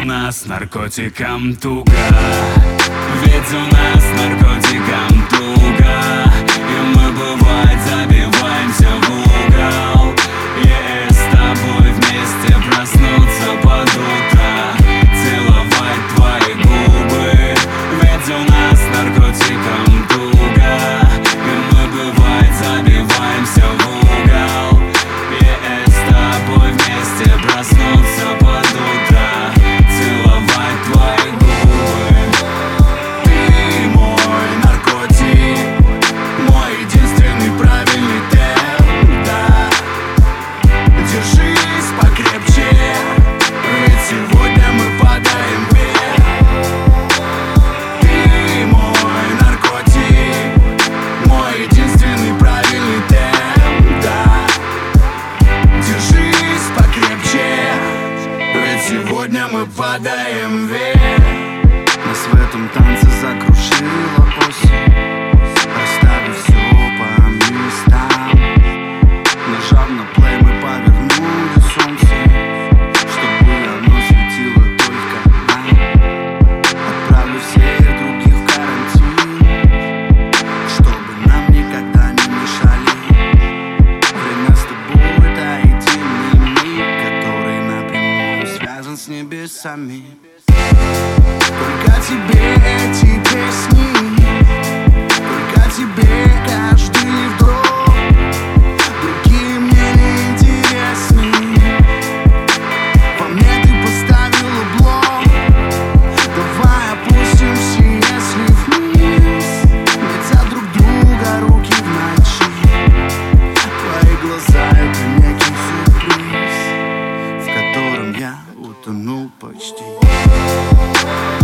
нас наркотикам туго, ведь у нас наркотикам туго, и мы бывает забиваемся в угол. И с тобой вместе проснуться под утро, целовать твои губы, ведь у нас наркотикам туго, и мы бывает забиваемся в угол. И с тобой вместе проснуться под утро, целовать твои губы. Ты мой наркотик, мой единственный правильный темп, да. Держись покрепче, ведь сегодня мы падаем вверх. Ты мой наркотик, мой единственный правильный темп, да. Держись покрепче, ведь сегодня мы падаем вверх. Нас в этом танце закружила осень, расставив все по местам. Нажав на плей, мы повернули солнце, чтобы оно светило только нам. Отправлю всех других в карантин, чтобы нам никогда не мешали. Время с тобой — это единый миг, который напрямую связан с небесами. Только тебе эти песни, только тебе каждый вдох. Другие мне не интересны. Во мне ты поставила блок. Давай опустимся, если вниз, ведь от друг друга руки в ночи. Твои глаза — это некий сюрприз, в котором я утонул почти.